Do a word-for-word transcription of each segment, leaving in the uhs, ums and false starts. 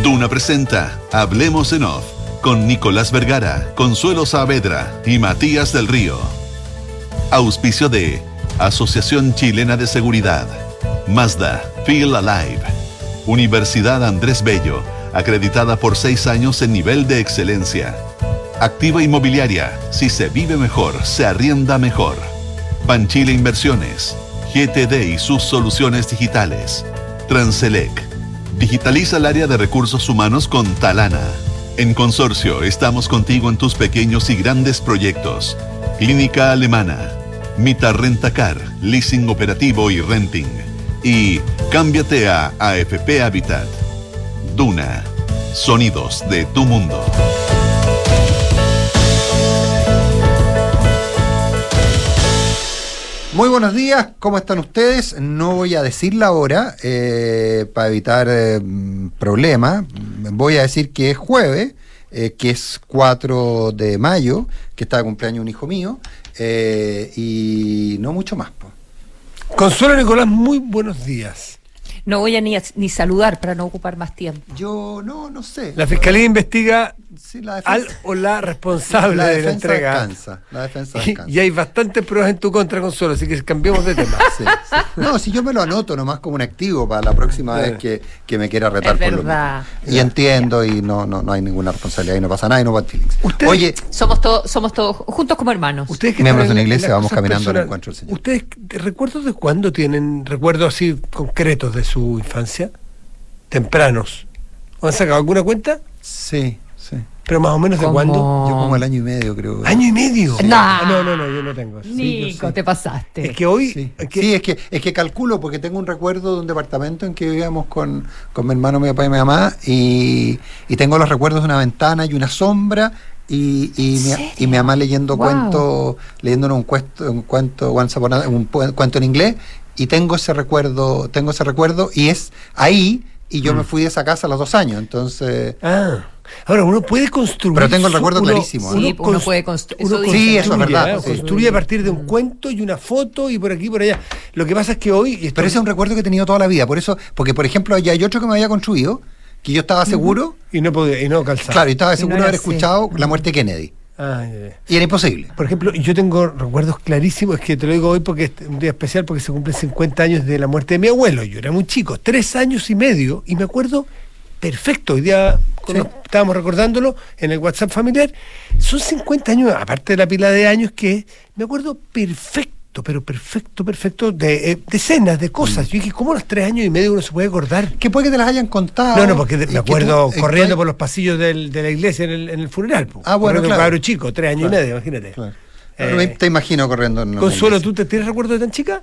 Duna presenta Hablemos en Off con Nicolás Vergara, Consuelo Saavedra y Matías del Río. Auspicio de Asociación Chilena de Seguridad, Mazda, Feel Alive, Universidad Andrés Bello, acreditada por seis años en nivel de excelencia. Activa Inmobiliaria, si se vive mejor, se arrienda mejor. Banchile Inversiones, G T D y sus soluciones digitales. Transelec, digitaliza el área de recursos humanos con Talana. En Consorcio, estamos contigo en tus pequeños y grandes proyectos. Clínica Alemana, Mita Rentacar, leasing operativo y renting. Y cámbiate a A F P Habitat. Duna, sonidos de tu mundo. Muy buenos días, ¿cómo están ustedes? No voy a decir la hora eh, para evitar eh, problemas. Voy a decir que es jueves, eh, que es cuatro de mayo, que está de cumpleaños un hijo mío, eh, y no mucho más. Po. Consuelo Nicolás, muy buenos días. No voy a ni, a ni saludar para no ocupar más tiempo. Yo no, no sé. La Fiscalía investiga sí, la defensa, al o la responsable la de la entrega. Descansa, la defensa descansa. Y, y hay bastantes pruebas en tu contra, Consuelo, así que cambiemos de tema. Sí, sí. No, si yo me lo anoto nomás como un activo para la próxima Bueno. vez que, que me quiera retar Es por lo verdad. mismo. Y entiendo, y no, no, no hay ninguna responsabilidad, y no pasa nada, y no va feelings. Usted- Oye, Somos todos, somos todos juntos como hermanos. Ustedes que Miembros están de una en- en iglesia, las vamos cosas caminando al personales, encuentro del Señor. ¿Ustedes de- recuerdos de cuándo tienen recuerdos así concretos de su infancia? Tempranos. ¿Han sacado alguna cuenta? sí, sí. Pero más o menos de ¿Cómo? cuándo. Yo como el año y medio, creo. ¿Año y medio? No. Ah, no, no, no, yo no tengo eso. Nico, sí. te pasaste. Es que hoy... Sí, es que- sí, es que es que calculo porque tengo un recuerdo de un departamento en que vivíamos con, con mi hermano, mi papá y mi mamá, y, y tengo los recuerdos de una ventana y una sombra y, y, mi, ¿Serio? y mi mamá leyendo Wow. cuentos, leyéndonos un cuento, un cuento, Once Upon a- un pu- cuento en inglés, y tengo ese recuerdo, tengo ese recuerdo y es ahí, y yo Mm. me fui de esa casa a los dos años, entonces Ah, ahora uno puede construir. Pero tengo el su- recuerdo uno- clarísimo, ¿eh? Sí, uno cons- puede constru- uno eso Sí, dicen. eso es verdad, ¿eh? sí. Construye a partir de un cuento y una foto y por aquí y por allá. Lo que pasa es que hoy. y esto- pero ese es un recuerdo que he tenido toda la vida, por eso, porque por ejemplo ya hay otro que me había construido, que yo estaba seguro, Y no podía, y no calzaba. claro, y estaba Y no seguro de era haber así. escuchado la muerte de Kennedy. Ah, ya, ya. Y era imposible. Por ejemplo, yo tengo recuerdos clarísimos, es que te lo digo hoy porque es un día especial, porque se cumplen cincuenta años de la muerte de mi abuelo. Yo era muy chico, tres años y medio, y me acuerdo perfecto. Hoy día cuando Sí. estábamos recordándolo en el WhatsApp familiar. Son cincuenta años, aparte de la pila de años, que me acuerdo perfecto, pero perfecto, perfecto, de eh, decenas de cosas. Yo dije, ¿cómo a los tres años y medio uno se puede acordar? Que puede que te las hayan contado. No, no, porque de- y me que acuerdo tú- eh, corriendo tú- por los pasillos del- de la iglesia en el, en el funeral. po. Ah, bueno, Corriendo claro. cabro chico, tres años Claro. y medio, imagínate. Claro. Eh, No, me- te imagino corriendo en una Consuelo, iglesia. ¿tú te tienes recuerdo de tan chica?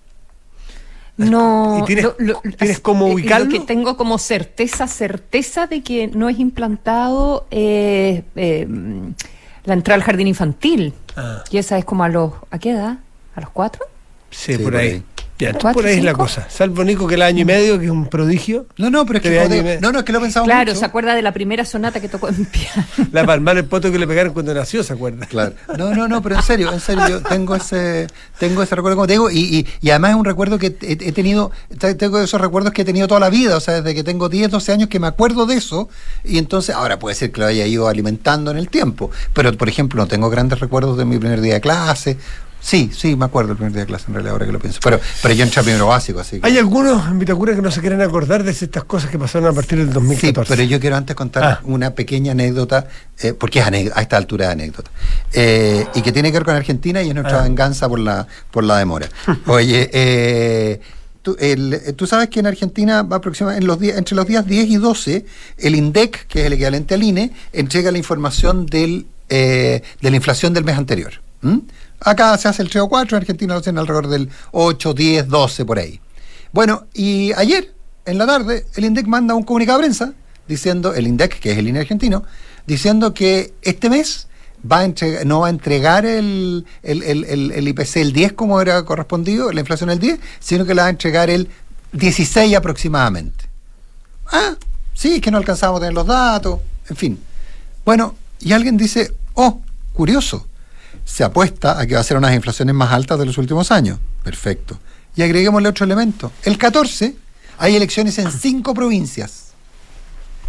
No. ¿Y tienes- lo- lo- tienes cómo eh, ubicarlo? Lo que tengo como certeza, certeza de que no es implantado eh, eh, la entrada al jardín infantil. Ah. Y esa es como a los. ¿A qué edad? ¿A los cuatro? Sí, Sí, por, por ahí. ahí. Ya, entonces ¿Cuatro, por ahí es la cinco? cosa. Salvo Nico, que el año y medio, que es un prodigio. No, no, pero es que Tres años y joder, medio. no, no, es que lo he pensado Claro, mucho. se acuerda de la primera sonata que tocó en piano. La palmar el poto que le pegaron cuando nació, ¿se acuerda? Claro. No, no, no, pero en serio, en serio, yo tengo ese, tengo ese recuerdo, como te digo, y, y, y además es un recuerdo que he, he tenido, te- tengo esos recuerdos que he tenido toda la vida, o sea, desde que tengo diez, doce años que me acuerdo de eso, y entonces, ahora puede ser que lo haya ido alimentando en el tiempo, pero por ejemplo, no tengo grandes recuerdos de mi primer día de clase. Sí, sí, me acuerdo del primer día de clase, en realidad, ahora que lo pienso, pero, pero yo entré a primero básico, así que... Hay algunos en Vitacura que no se quieren acordar de estas cosas que pasaron a partir del dos mil Sí, catorce. pero yo quiero antes contar Ah. una pequeña anécdota, eh, porque es anécdota, a esta altura de anécdota, eh, y que tiene que ver con Argentina y es nuestra Ah. venganza por la por la demora. Oye, eh, tú, el- eh, tú sabes que en Argentina va aproximadamente en los días, entre los días diez y doce, el INDEC, que es el equivalente al I N E, entrega la información del, eh, de la inflación del mes anterior. ¿Mm? Acá se hace el tres o cuatro, en Argentina lo hacen alrededor del ocho, diez, doce, por ahí. Bueno, y ayer, en la tarde, el INDEC manda un comunicado de prensa diciendo, el INDEC, que es el I N E argentino, diciendo que este mes va a entregar, no va a entregar el, el, el, el, el I P C el diez como era correspondido, la inflación el diez, sino que la va a entregar el dieciséis aproximadamente. Ah, sí, es que no alcanzamos a tener los datos, en fin. Bueno, y alguien dice, oh, curioso, se apuesta a que va a ser unas inflaciones más altas de los últimos años. Perfecto. Y agreguémosle otro elemento. El catorce hay elecciones en cinco provincias.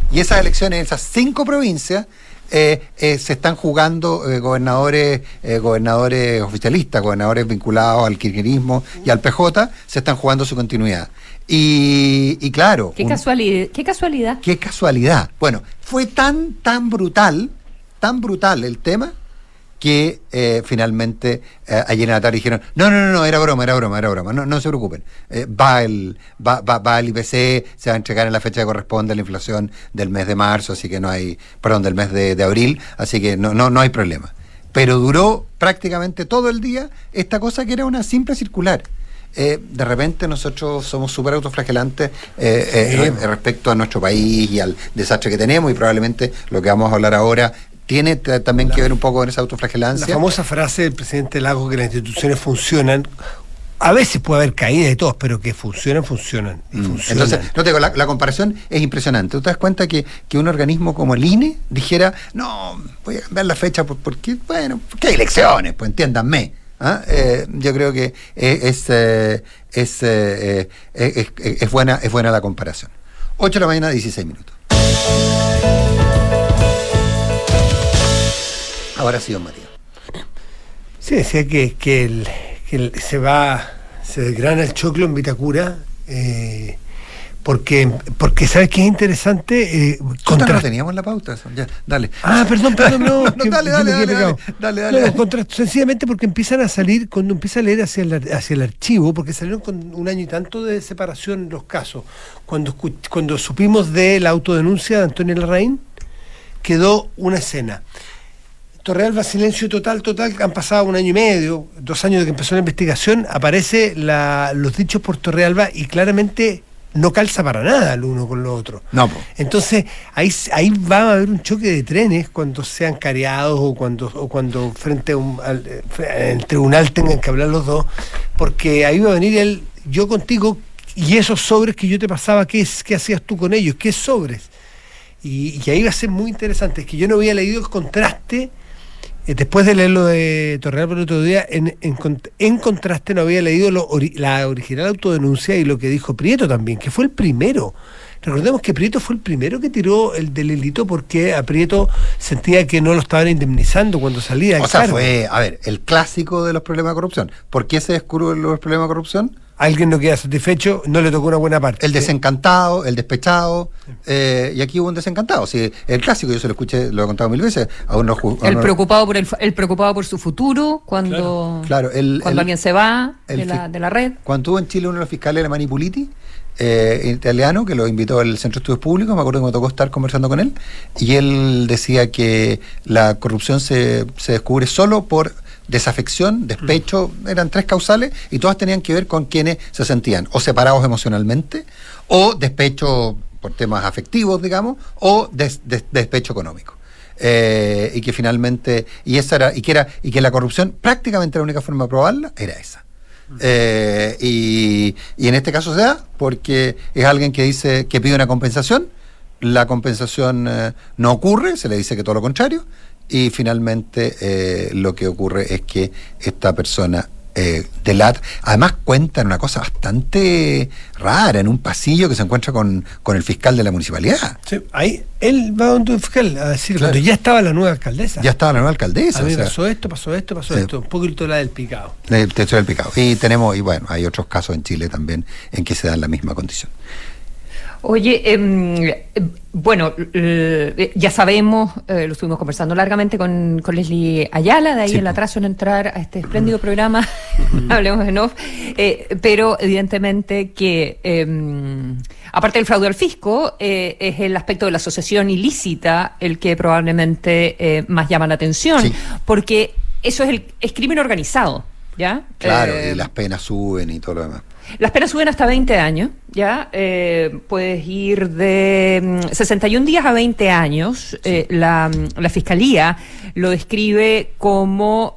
Y esas elecciones en esas cinco provincias eh, eh, se están jugando eh, gobernadores eh, gobernadores oficialistas, gobernadores vinculados al kirchnerismo y al P J, se están jugando su continuidad. Y, y claro... Qué un, casualidad, qué casualidad. Qué casualidad. Bueno, fue tan, tan brutal, tan brutal el tema, que eh, finalmente eh, ayer en la tarde dijeron, no, no, no, no, era broma, era broma, era broma, no, no se preocupen. Eh, va el va, va, va el I P C, se va a entregar en la fecha que corresponde a la inflación del mes de marzo, así que no hay, perdón, del mes de, de abril, así que no, no, no hay problema. Pero duró prácticamente todo el día esta cosa que era una simple circular. Eh, de repente nosotros somos súper autoflagelantes eh, eh, sí. respecto a nuestro país y al desastre que tenemos, y probablemente lo que vamos a hablar ahora tiene t- también la, que ver un poco con esa autoflagelancia. La famosa frase del presidente Lagos, que las instituciones funcionan, a veces puede haber caídas de todos, pero que funcionan, funcionan. Y mm. funcionan. Entonces, no te digo, la, la comparación es impresionante. ¿Tú te das cuenta que, que un organismo como el I N E dijera, no, voy a cambiar la fecha porque, bueno, porque hay elecciones, pues entiéndanme? ¿Ah? Eh, yo creo que es, eh, es, eh, es, es, es, buena, es buena la comparación. ocho de la mañana, dieciséis minutos. Ahora sí, don Matías. Sí, decía que, que, el, que el, se va, se desgrana el choclo en Vitacura, eh, porque, porque ¿sabes qué es interesante? Eh, contra... No teníamos la pauta, ya, dale. Ah, perdón, perdón, no. no, no dale, dale, dale, dale, dale, dale, no, contra, sencillamente porque empiezan a salir, cuando empieza a leer hacia el, hacia el archivo, porque salieron con un año y tanto de separación los casos. Cuando, cuando supimos de la autodenuncia de Antonio Larraín, quedó una escena. Torrealba, silencio total, total, han pasado un año y medio, dos años de que empezó la investigación, aparece la, los dichos por Torrealba y claramente no calza para nada el uno con lo otro. No, po. Entonces, ahí, ahí va a haber un choque de trenes cuando sean careados o cuando, o cuando frente a un al, en el tribunal tengan que hablar los dos, porque ahí va a venir el yo contigo y esos sobres que yo te pasaba, ¿qué, es, qué hacías tú con ellos? ¿Qué sobres? Y, y ahí va a ser muy interesante, es que yo no había leído el contraste. Después de leer lo de Torrealba el otro día, en, en, en contraste no había leído lo, la original autodenuncia y lo que dijo Prieto también, que fue el primero. Recordemos que Prieto fue el primero que tiró el delito porque a Prieto sentía que no lo estaban indemnizando cuando salía. O sea, cargo. Fue, a ver, el clásico de los problemas de corrupción. ¿Por qué se descubrieron los problemas de corrupción? Alguien no queda satisfecho, no le tocó una buena parte. El desencantado, el despechado, sí. eh, y aquí hubo un desencantado. Sí, el clásico, yo se lo escuché, lo he contado mil veces. A uno, a el uno, preocupado por el, el preocupado por su futuro cuando, claro, claro, el, cuando el, alguien se va el, de, la, de la red. Cuando estuvo en Chile uno de los fiscales, Alemán Ippoliti, eh, italiano, que lo invitó al Centro de Estudios Públicos, me acuerdo que me tocó estar conversando con él, y él decía que la corrupción se, se descubre solo por desafección, despecho, eran tres causales y todas tenían que ver con quienes se sentían o separados emocionalmente, o despecho por temas afectivos, digamos, o des, des, despecho económico. Eh, y que finalmente, y esa era, y que era, y que la corrupción prácticamente la única forma de probarla era esa. Eh, y, y en este caso se da porque es alguien que dice que pide una compensación, la compensación eh, no ocurre, se le dice que todo lo contrario. Y finalmente eh, lo que ocurre es que esta persona eh, delata, además cuenta una cosa bastante rara, en un pasillo que se encuentra con, con el fiscal de la municipalidad. Sí, ahí él va donde el fiscal a decir, claro, cuando ya estaba la nueva alcaldesa. Ya estaba la nueva alcaldesa. A mí o sea, pasó esto, pasó esto, pasó sí. esto, un poquito la del picado. El techo del picado. Y tenemos, y bueno, hay otros casos en Chile también en que se dan la misma condición. Oye, eh, bueno, eh, ya sabemos, eh, lo estuvimos conversando largamente con, con Leslie Ayala, de ahí sí, el atraso en entrar a este espléndido programa, hablemos en off, eh, pero evidentemente que, eh, aparte del fraude al fisco, eh, es el aspecto de la asociación ilícita el que probablemente eh, más llama la atención, sí, porque eso es, el, es crimen organizado, ¿ya? Claro, eh, y las penas suben y todo lo demás. Las penas suben hasta veinte años, ¿ya? Eh, puedes ir de sesenta y un días a veinte años. Sí. Eh, la, la Fiscalía lo describe como...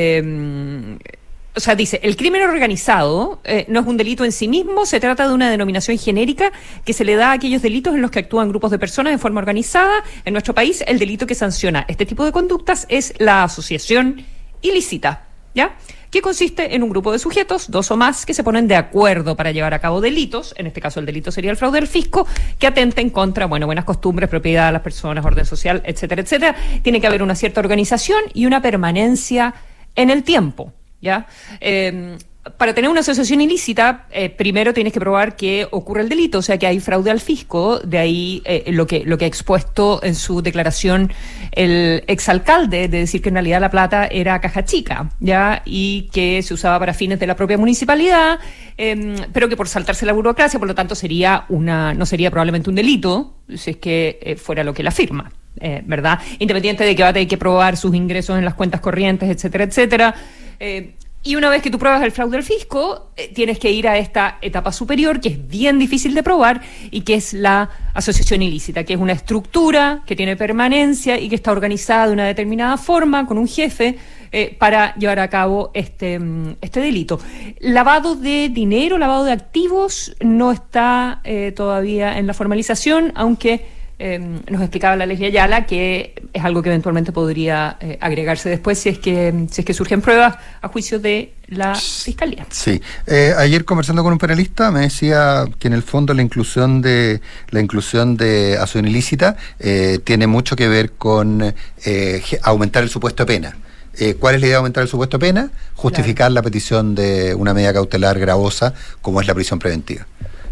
Eh, o sea, dice, el crimen organizado eh, no es un delito en sí mismo, se trata de una denominación genérica que se le da a aquellos delitos en los que actúan grupos de personas de forma organizada. En nuestro país, el delito que sanciona este tipo de conductas es la asociación ilícita, ¿ya? que consiste en un grupo de sujetos, dos o más, que se ponen de acuerdo para llevar a cabo delitos, en este caso el delito sería el fraude al fisco, que atenten contra, bueno, buenas costumbres, propiedad de las personas, orden social, etcétera, etcétera. Tiene que haber una cierta organización y una permanencia en el tiempo, ¿ya? Eh, Para tener una asociación ilícita, eh, primero tienes que probar que ocurre el delito, o sea, que hay fraude al fisco, de ahí eh, lo que lo que ha expuesto en su declaración el exalcalde, de decir que en realidad la plata era caja chica, ¿ya? Y que se usaba para fines de la propia municipalidad, eh, pero que por saltarse la burocracia, por lo tanto, sería una no sería probablemente un delito, si es que eh, fuera lo que él afirma. Eh, ¿verdad? Independiente de que va a tener que probar sus ingresos en las cuentas corrientes, etcétera, etcétera. Eh, Y una vez que tú pruebas el fraude al fisco, eh, tienes que ir a esta etapa superior, que es bien difícil de probar, y que es la asociación ilícita, que es una estructura que tiene permanencia y que está organizada de una determinada forma, con un jefe, eh, para llevar a cabo este, este delito. Lavado de dinero, lavado de activos, no está eh, todavía en la formalización, aunque... Eh, nos explicaba la Leslie Ayala que es algo que eventualmente podría eh, agregarse después si es que si es que surgen pruebas a juicio de la Fiscalía. Sí, eh, ayer conversando con un penalista me decía que en el fondo la inclusión de la inclusión de asociación ilícita eh, tiene mucho que ver con eh, aumentar el supuesto de pena. Eh, ¿Cuál es la idea de aumentar el supuesto de pena? Justificar claro. la petición de una medida cautelar gravosa como es la prisión preventiva.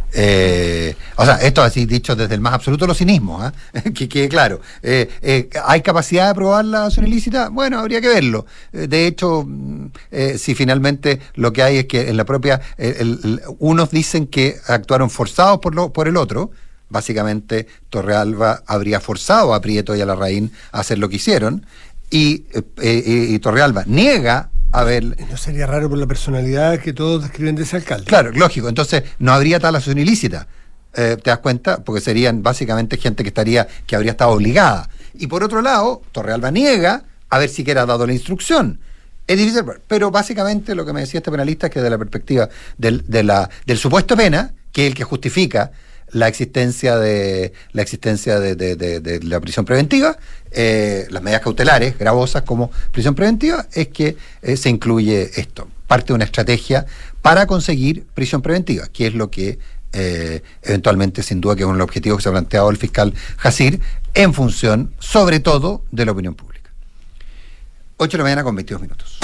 Eh, o sea, esto así dicho desde el más absoluto de los cinismos, ¿eh? que quede claro. Eh, eh, ¿Hay capacidad de probar la acción ilícita? Bueno, habría que verlo. Eh, de hecho, eh, si finalmente lo que hay es que en la propia, eh, el, el, unos dicen que actuaron forzados por, lo, por el otro. Básicamente, Torrealba habría forzado a Prieto y a Larraín a hacer lo que hicieron, y, eh, y, y Torrealba niega a ver. No sería raro por la personalidad que todos describen de ese alcalde. Claro, lógico. Entonces, no habría tal asociación ilícita. Eh, ¿Te das cuenta? Porque serían básicamente gente que estaría, que habría estado obligada. Y por otro lado, Torrealba niega haber siquiera dado la instrucción. Es difícil, pero básicamente lo que me decía este penalista es que desde la perspectiva del, de la, del supuesto pena, que es el que justifica la existencia de la existencia de, de, de, de la prisión preventiva, eh, las medidas cautelares gravosas como prisión preventiva, es que eh, se incluye esto, parte de una estrategia para conseguir prisión preventiva, que es lo que eh, eventualmente, sin duda, que es un objetivo que se ha planteado el fiscal Jacir, en función, sobre todo, de la opinión pública. ocho de la mañana con veintidós minutos.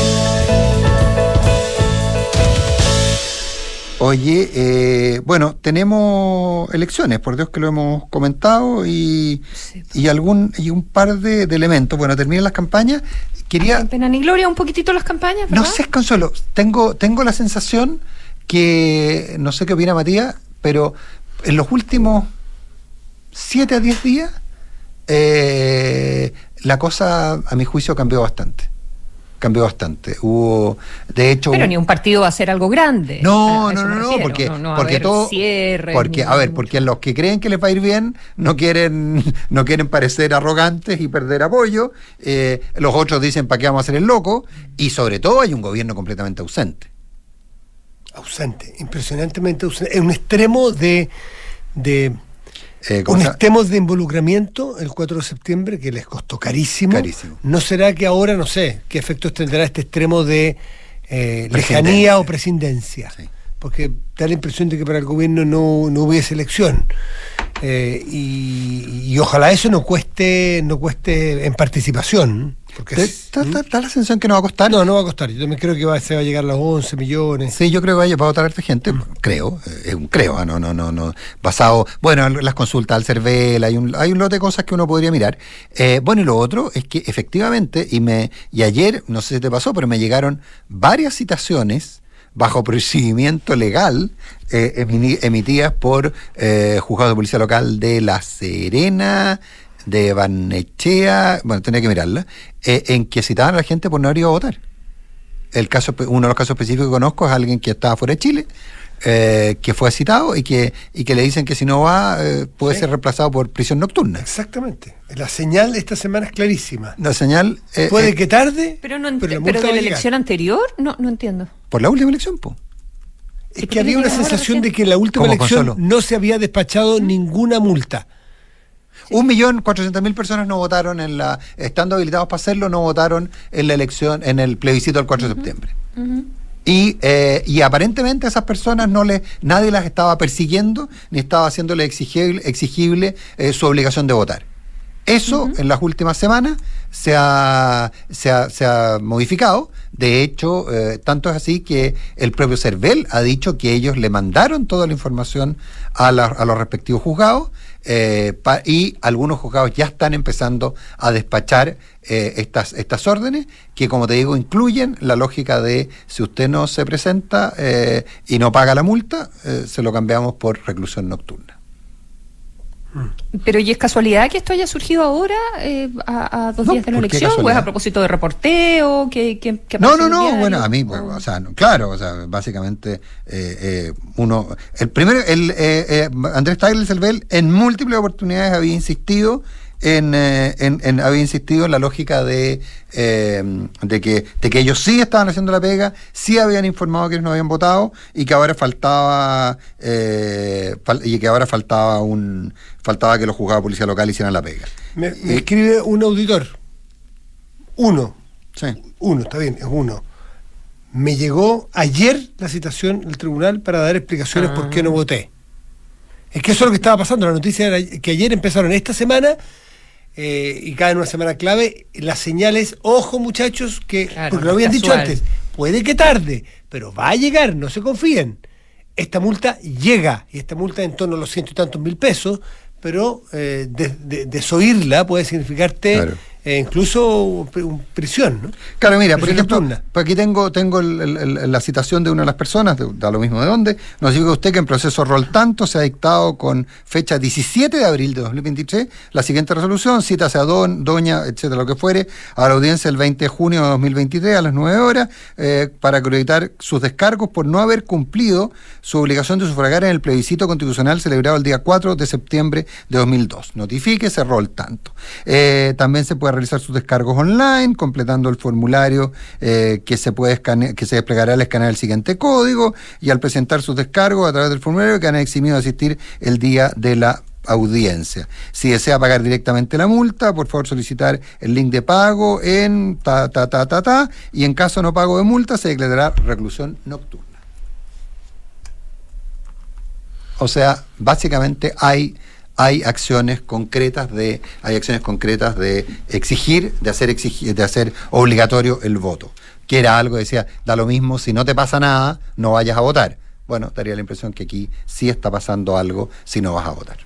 Oye, eh, bueno, tenemos elecciones, por Dios que lo hemos comentado, y, sí, y algún y un par de, de elementos. Bueno, terminan las campañas. Quería. ¿En pena ni gloria un poquitito las campañas? ¿Verdad? No sé, Consuelo. Tengo, tengo la sensación que, no sé qué opina Matías, pero en los últimos siete a diez días, eh, la cosa, a mi juicio, cambió bastante. cambió bastante. Hubo, de hecho, pero ni un partido va a ser algo grande. No, no, no, no, porque no, no porque todo cierre, porque a ver, mucho. porque los que creen que les va a ir bien no quieren no quieren parecer arrogantes y perder apoyo. Eh, los otros dicen para qué vamos a hacer el loco, y sobre todo hay un gobierno completamente ausente. Ausente, impresionantemente ausente. Es un extremo de de Eh, un extremo de involucramiento el cuatro de septiembre que les costó carísimo. Carísimo. ¿No será que ahora, no sé, qué efectos tendrá este extremo de eh, lejanía o prescindencia? Sí. Porque da la impresión de que para el gobierno no, no hubiese elección. Eh, y, y ojalá eso no cueste, no cueste en participación. Porque ¿Está ¿Mm? la sensación que no va a costar? No, no va a costar. Yo también creo que va, se va a llegar a los once millones. Sí, yo creo que va a votar harta gente. Mm. Creo, es un creo, no, no, no, no. Basado, bueno, las consultas al CERVEL, hay un, hay un lote de cosas que uno podría mirar. Eh, bueno, y lo otro es que efectivamente, y me, y ayer, no sé si te pasó, pero me llegaron varias citaciones bajo procedimiento legal eh, emitidas por eh, juzgados de policía local de La Serena, de Barnechea, bueno, tenía que mirarla, eh, en que citaban a la gente por no haber ido a votar. El caso, uno de los casos específicos que conozco es alguien que estaba fuera de Chile, eh, que fue citado y que y que le dicen que si no va eh, puede sí. ser reemplazado por prisión nocturna. Exactamente. La señal de esta semana es clarísima. La señal eh, puede eh, que tarde, pero no ent- pero, la pero de la elección anterior no no entiendo. Por la última elección, po. Es que había una sensación de que en la última elección Consuelo? no se había despachado ¿Mm? ninguna multa. Sí. Un millón cuatrocientas mil personas no votaron en la, estando habilitados para hacerlo, no votaron en la elección, en el plebiscito del cuatro de septiembre. Uh-huh. Y, eh, y aparentemente a esas personas no les, nadie las estaba persiguiendo ni estaba haciéndole exigible, exigible eh, su obligación de votar. Eso uh-huh. en las últimas semanas se ha, se ha, se ha modificado. De hecho, eh, tanto es así que el propio CERVEL ha dicho que ellos le mandaron toda la información a, la, a los respectivos juzgados eh, pa, y algunos juzgados ya están empezando a despachar eh, estas, estas órdenes que, como te digo, incluyen la lógica de si usted no se presenta eh, y no paga la multa, eh, se lo cambiamos por reclusión nocturna. Pero ¿y es casualidad que esto haya surgido ahora, eh, a, a dos no, días de la elección? ¿O es a propósito de reporteo? Que, que, que no, no, no, bueno, a mí, o, o sea, no, claro, o sea, básicamente eh, eh, uno, el primero, el eh, eh, Andrés Tagle-Cervel en múltiples oportunidades había insistido En, eh, en, en había insistido en la lógica de eh, de que de que ellos sí estaban haciendo la pega, sí habían informado que ellos no habían votado y que ahora faltaba eh, fal, y que ahora faltaba un faltaba que los juzgados de policía local hicieran la pega. Me, me eh, escribe un auditor, uno, sí, uno, está bien, es uno. Me llegó ayer la citación del tribunal para dar explicaciones ah. por qué no voté. Es que eso es lo que estaba pasando. La noticia era que ayer empezaron esta semana. Eh, y cada en una semana clave, las señales, ojo muchachos, que claro, porque lo habían dicho antes, puede que tarde, pero va a llegar, no se confíen. Esta multa llega, y esta multa en torno a los ciento y tantos mil pesos, pero eh, de, de, desoírla puede significarte claro. eh, incluso prisión, ¿no? Claro, mira, prisión por ejemplo, por aquí tengo tengo el, el, el, la citación de una de las personas, de, da lo mismo de dónde, nos dice usted que en proceso rol tanto se ha dictado con fecha diecisiete de abril de dos mil veintitrés la siguiente resolución, cítase a don, doña, etcétera, lo que fuere, a la audiencia el veinte de junio de dos mil veintitrés a las nueve horas, eh, para acreditar sus descargos por no haber cumplido su obligación de sufragar en el plebiscito constitucional celebrado el día cuatro de septiembre de dos mil dos. Notifíquese rol tanto. Eh, también se puede realizar sus descargos online, completando el formulario eh, que se puede escane- que se desplegará al escanear el siguiente código, y al presentar sus descargos a través del formulario quedan eximidos de asistir el día de la audiencia. Si desea pagar directamente la multa, por favor solicitar el link de pago en ta ta ta ta ta, y en caso no pago de multa se declarará reclusión nocturna. O sea, básicamente hay hay acciones concretas de hay acciones concretas de exigir, de hacer exigir, de hacer obligatorio el voto, que era algo que decía, da lo mismo, si no te pasa nada, no vayas a votar. Bueno, daría la impresión que aquí sí está pasando algo si no vas a votar.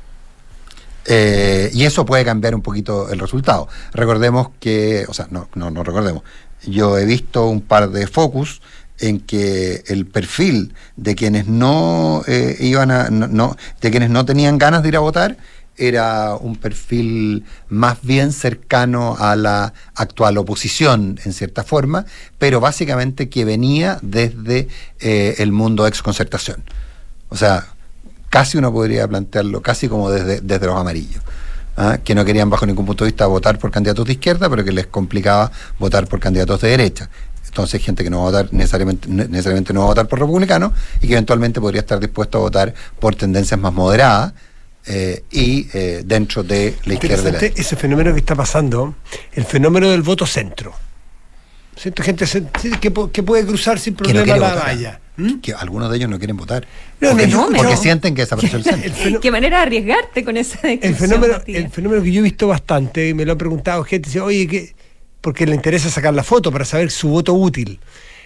Eh, y eso puede cambiar un poquito el resultado. Recordemos que, o sea, no, no, no recordemos, yo he visto un par de focus en que el perfil de quienes no eh, iban a no, no de quienes no tenían ganas de ir a votar era un perfil más bien cercano a la actual oposición en cierta forma, pero básicamente que venía desde eh, el mundo ex concertación. O sea, casi uno podría plantearlo casi como desde, desde los amarillos, ¿ah? Que no querían bajo ningún punto de vista votar por candidatos de izquierda, pero que les complicaba votar por candidatos de derecha. Entonces, gente que no va a votar necesariamente, necesariamente no va a votar por republicanos y que eventualmente podría estar dispuesto a votar por tendencias más moderadas eh, y eh, dentro de la izquierda. De la... Ese fenómeno que está pasando, el fenómeno del voto centro. ¿Cierto? Gente que, que puede cruzar sin problema no la valla. ¿Mm? Que algunos de ellos no quieren votar. No, porque, no, porque no. sienten que desapareció el centro. Fenó... ¿Qué manera de arriesgarte con esa el fenómeno, el fenómeno que yo he visto bastante, y me lo han preguntado gente, dice, oye, ¿qué? Porque le interesa sacar la foto para saber su voto útil.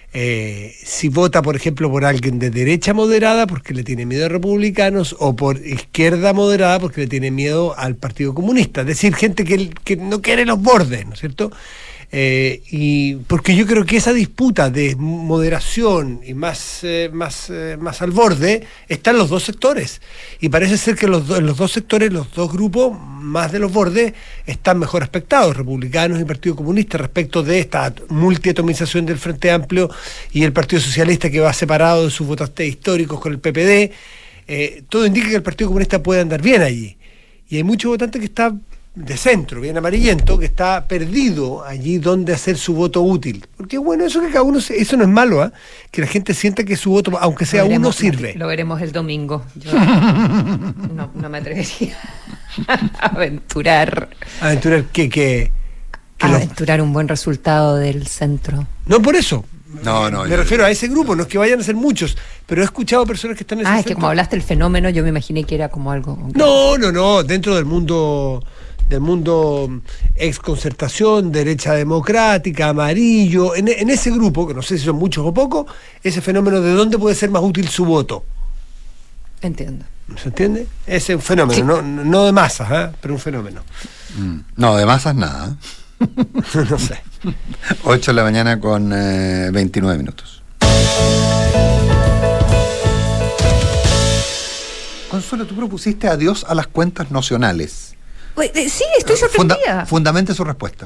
Eh, si vota, por ejemplo, por alguien de derecha moderada porque le tiene miedo a republicanos, o por izquierda moderada porque le tiene miedo al Partido Comunista. Es decir, gente que, que no quiere los bordes, ¿no es cierto? Eh, y porque yo creo que esa disputa de moderación y más, eh, más, eh, más al borde está en los dos sectores, y parece ser que los do, en los dos sectores, los dos grupos más de los bordes están mejor aspectados, republicanos y Partido Comunista, respecto de esta multiatomización del Frente Amplio y el Partido Socialista, que va separado de sus votantes históricos con el P P D. Eh, todo indica que el Partido Comunista puede andar bien allí, y hay muchos votantes que están de centro, bien amarillento, que está perdido allí donde hacer su voto útil. Porque bueno, eso que cada uno, eso no es malo, ¿eh? Que la gente sienta que su voto, aunque sea veremos, uno, sirve. Lo veremos el domingo. Yo no, no me atrevería Aventurar. Aventurar que... que, que Aventurar los... un buen resultado del centro. No, por eso. No, no. Me yo... refiero a ese grupo, no es que vayan a ser muchos, pero he escuchado personas que están en ese Ah, es centro. que como hablaste del fenómeno, yo me imaginé que era como algo... No, no, no, dentro del mundo... del mundo ex concertación, derecha democrática, amarillo, en, en ese grupo, que no sé si son muchos o pocos, ese fenómeno de dónde puede ser más útil su voto. Entiendo. ¿Se entiende? Ese es un fenómeno, sí. no, no de masas, ¿eh? Pero un fenómeno. Mm. No, de masas nada. No sé. ocho de la mañana con eh, veintinueve minutos. Consuelo, tú propusiste adiós a las cuentas nacionales. Sí, estoy sorprendida. Funda, fundamente su respuesta.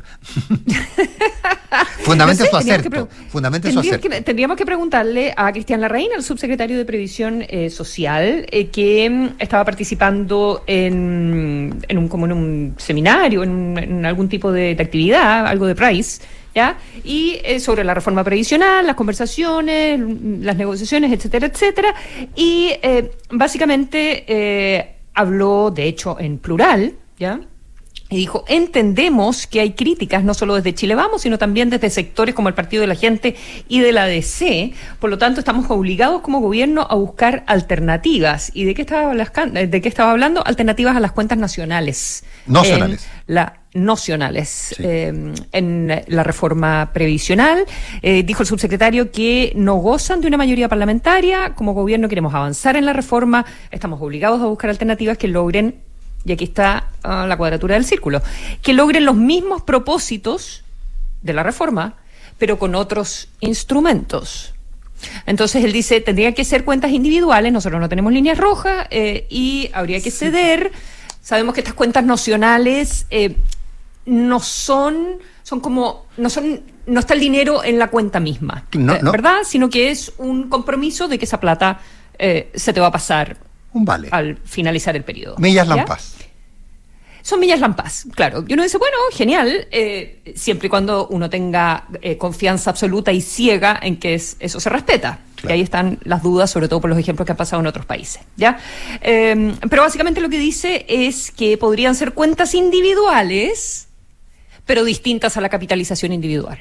fundamente no sé, su acerto. Fundamente su acerto. Que, tendríamos que preguntarle a Cristian Larraín, el subsecretario de Previsión eh, Social, eh, que mm, estaba participando en, en, un, como en un seminario, en, un, en algún tipo de, de actividad, algo de Price, ¿ya? Y eh, sobre la reforma previsional, las conversaciones, las negociaciones, etcétera, etcétera. Y eh, básicamente eh, habló, de hecho, en plural, ¿ya? Y dijo, entendemos que hay críticas no solo desde Chile Vamos, sino también desde sectores como el Partido de la Gente y de la A D C, por lo tanto estamos obligados como gobierno a buscar alternativas. ¿Y de qué estaba, de qué estaba hablando? Alternativas a las cuentas nacionales. Nacionales. La, nocionales, sí. eh, en la reforma previsional. Eh, dijo el subsecretario que no gozan de una mayoría parlamentaria, como gobierno queremos avanzar en la reforma, estamos obligados a buscar alternativas que logren, y aquí está uh, la cuadratura del círculo, que logren los mismos propósitos de la reforma, pero con otros instrumentos. Entonces él dice, tendrían que ser cuentas individuales, nosotros no tenemos líneas rojas, eh, y habría que ceder. Sabemos que estas cuentas nocionales eh, no son, son como, no son, no está el dinero en la cuenta misma, no, eh, no. ¿verdad? Sino que es un compromiso de que esa plata eh, se te va a pasar un vale al finalizar el periodo. Millas ¿ya? Lampaz. Son millas Lampaz, claro. Y uno dice, bueno, genial, eh, siempre y cuando uno tenga eh, confianza absoluta y ciega en que es, eso se respeta. Claro. Y ahí están las dudas, sobre todo por los ejemplos que han pasado en otros países, ¿ya? Eh, pero básicamente lo que dice es que podrían ser cuentas individuales, pero distintas a la capitalización individual.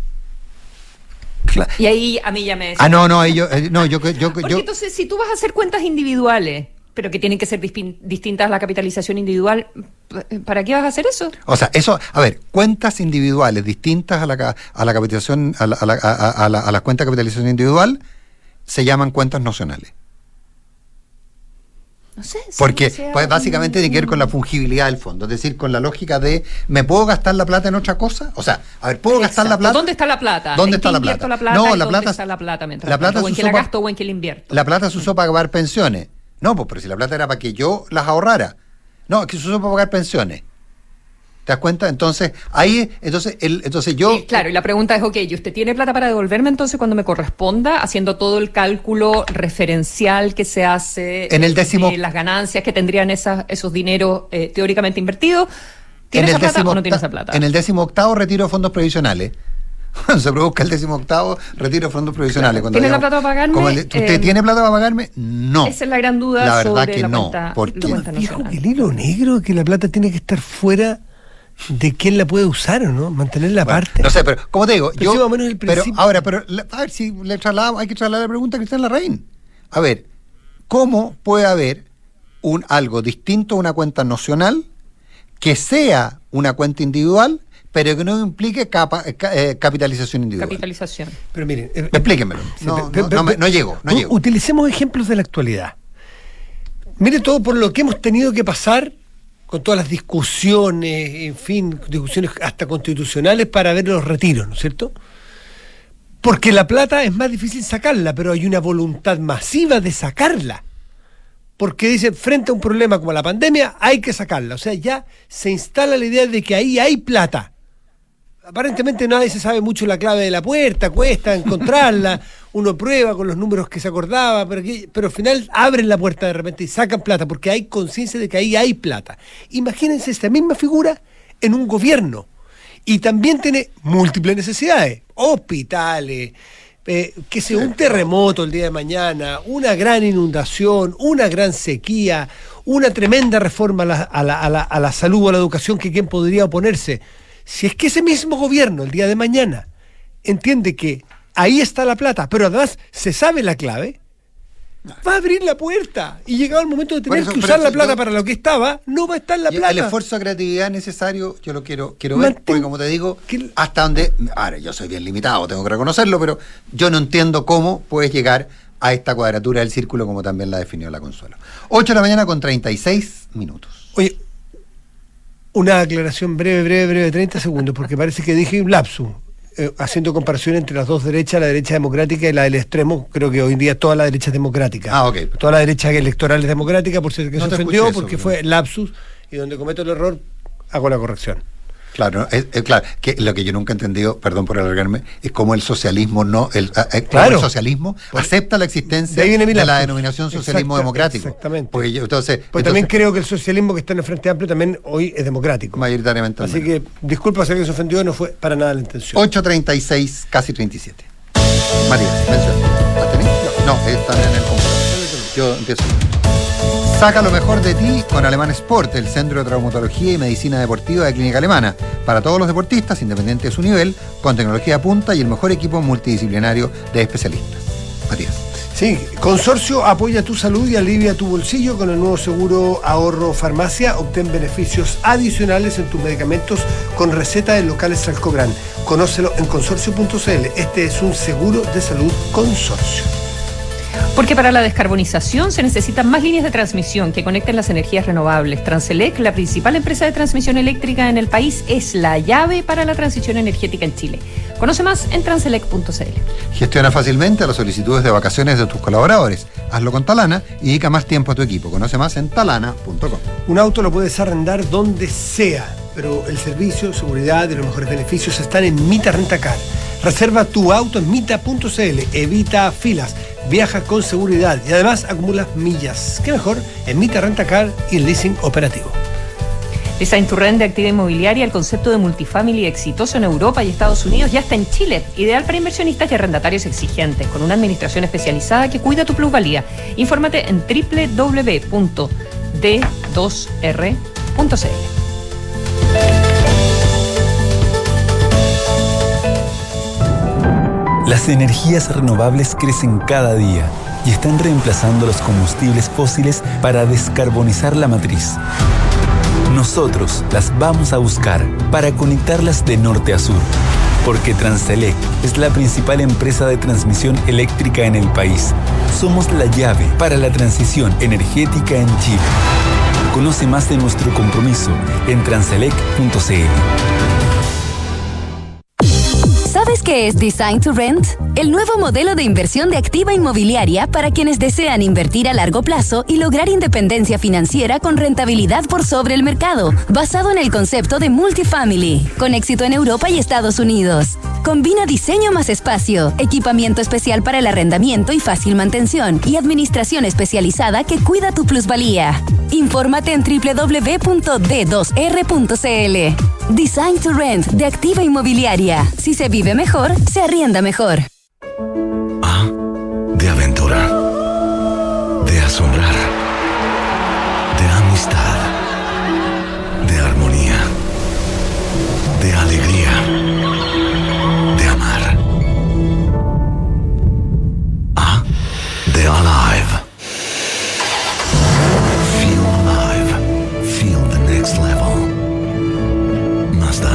Claro. Y ahí a mí ya me... Ah, no, no, ahí yo, eh, no, yo, yo, Porque yo... entonces, si tú vas a hacer cuentas individuales, pero que tienen que ser dispin- distintas a la capitalización individual, ¿para qué vas a hacer eso? O sea, eso, a ver, cuentas individuales distintas a la, a la capitalización, a la, a la, a la, a la cuenta de capitalización individual, se llaman cuentas nocionales. No sé. Porque sea pues, un... básicamente tiene que ver con la fungibilidad del fondo, es decir, con la lógica de, ¿me puedo gastar la plata en otra cosa? O sea, a ver, ¿puedo Exacto. gastar la plata? ¿Dónde está la plata? ¿Dónde ¿En está qué la invierto plata? la plata? No, ¿Y la dónde plata, está la plata mientras la plata tanto? ¿O en se qué la usó pa- gasto o en qué la invierto? La plata se usó para pagar pensiones. No, pues, pero si la plata era para que yo las ahorrara. No, es que se usó para pagar pensiones. ¿Te das cuenta? Entonces, ahí, entonces, el, entonces yo... Sí, claro, y la pregunta es, ok, ¿y usted tiene plata para devolverme entonces cuando me corresponda, haciendo todo el cálculo referencial que se hace en el décimo, de las ganancias que tendrían esas, esos dineros eh, teóricamente invertidos? ¿Tiene esa plata o no tiene esa plata? En el décimo octavo retiro de fondos previsionales. Se produzca el décimo octavo retiro de fondos provisionales. Claro. ¿Tiene la plata para pagarme? Como el, ¿Usted eh, tiene plata para pagarme? No. Esa es la gran duda la verdad sobre que la no, cuenta, porque la cuenta Dijo nacional. el hilo negro que la plata tiene que estar fuera de quién la puede usar o no, mantenerla bueno, aparte. No sé, pero como te digo, pero yo. sí, más o menos el pero principio. ahora, pero a ver si le trasladamos, hay que trasladar la pregunta a Cristian Larraín. A ver, ¿cómo puede haber un algo distinto a una cuenta nocional que sea una cuenta individual, pero que no implique capa, eh, capitalización individual? Capitalización. Pero miren, eh, Explíquenmelo. sí, No, pe- no, pe- no, me- pe- no llego, no u- llego. Utilicemos ejemplos de la actualidad. Mire todo por lo que hemos tenido que pasar con todas las discusiones, en fin, discusiones hasta constitucionales para ver los retiros, ¿no es cierto? Porque la plata es más difícil sacarla, pero hay una voluntad masiva de sacarla. Porque dicen, frente a un problema como la pandemia, hay que sacarla. O sea, ya se instala la idea de que ahí hay plata. Aparentemente nadie se sabe mucho la clave de la puerta, cuesta encontrarla, uno prueba con los números que se acordaba, pero, que, pero al final abren la puerta de repente y sacan plata, porque hay conciencia de que ahí hay plata. Imagínense esta misma figura en un gobierno, y también tiene múltiples necesidades, hospitales, eh, que sea un terremoto el día de mañana, una gran inundación, una gran sequía, una tremenda reforma a la, a la, a la, a la salud o a la educación, que quién podría oponerse. Si es que ese mismo gobierno el día de mañana entiende que ahí está la plata, pero además se sabe la clave, va a abrir la puerta, y llegado el momento de tener eso, que usar la plata yo, para lo que estaba, no va a estar la plata. El esfuerzo de creatividad necesario, yo lo quiero quiero ver, porque como te digo, que, hasta donde, ahora yo soy bien limitado, tengo que reconocerlo, pero yo no entiendo cómo puedes llegar a esta cuadratura del círculo como también la definió la Consuelo. ocho de la mañana con treinta y seis minutos. Oye, una aclaración breve, breve, breve, treinta segundos, porque parece que dije un lapsus. Eh, haciendo comparación entre las dos derechas, la derecha democrática y la del extremo. Creo que hoy en día toda la derecha es democrática. Ah, ok. Toda la derecha electoral es democrática, por si que no se ofendió, eso, porque pero... fue lapsus, y donde cometo el error, hago la corrección. Claro, es, es claro, que lo que yo nunca he entendido, perdón por alargarme, es cómo el socialismo no, el, eh, claro. el socialismo pues, acepta la existencia de, de la denominación socialismo Exacta, democrático. Exactamente. Porque yo, entonces, pues entonces, también creo que el socialismo que está en el Frente Amplio también hoy es democrático. Mayoritariamente. Así que, disculpa si alguien se ofendió, no fue para nada la intención. ocho treinta y seis, casi treinta y siete. Matías, menciona. ¿Las tenés? No, no, están en el computador. Yo empiezo. Saca lo mejor de ti con Alemán Sport, el centro de traumatología y medicina deportiva de Clínica Alemana. Para todos los deportistas, independiente de su nivel, con tecnología punta y el mejor equipo multidisciplinario de especialistas. Matías. Sí, Consorcio apoya tu salud y alivia tu bolsillo con el nuevo seguro ahorro farmacia. Obtén beneficios adicionales en tus medicamentos con receta en locales Salcobran. Conócelo en consorcio punto c l. Este es un seguro de salud Consorcio. Porque para la descarbonización se necesitan más líneas de transmisión que conecten las energías renovables. Transelec, la principal empresa de transmisión eléctrica en el país, es la llave para la transición energética en Chile. Conoce más en transelec punto c l. Gestiona fácilmente las solicitudes de vacaciones de tus colaboradores. Hazlo con Talana y dedica más tiempo a tu equipo. Conoce más en talana punto com. Un auto lo puedes arrendar donde sea, pero el servicio, seguridad y los mejores beneficios están en Mita Rentacar. Reserva tu auto en mita punto c l, evita filas, viaja con seguridad y además acumulas millas. ¿Qué mejor? En Mita Rentacar y el leasing operativo. Design to Rent de Activa Inmobiliaria, el concepto de multifamily exitoso en Europa y Estados Unidos, ya está en Chile. Ideal para inversionistas y arrendatarios exigentes, con una administración especializada que cuida tu plusvalía. Infórmate en doble u doble u doble u punto d dos r punto c l. Las energías renovables crecen cada día y están reemplazando los combustibles fósiles para descarbonizar la matriz. Nosotros las vamos a buscar para conectarlas de norte a sur, porque Transelec es la principal empresa de transmisión eléctrica en el país. Somos la llave para la transición energética en Chile. Conoce más de nuestro compromiso en transelec punto c l. ¿Sabes qué es Design to Rent? El nuevo modelo de inversión de Activa Inmobiliaria para quienes desean invertir a largo plazo y lograr independencia financiera con rentabilidad por sobre el mercado, basado en el concepto de multifamily, con éxito en Europa y Estados Unidos. Combina diseño más espacio, equipamiento especial para el arrendamiento y fácil mantención, y administración especializada que cuida tu plusvalía. Infórmate en doble u doble u doble u punto d dos r punto c l. Design to Rent de Activa Inmobiliaria. Si se vive mejor, se arrienda mejor. A de aventura, de asombrar, de amistad, de armonía, de alegría, de amar. A de alive. Feel alive. Feel the next level. Mazda.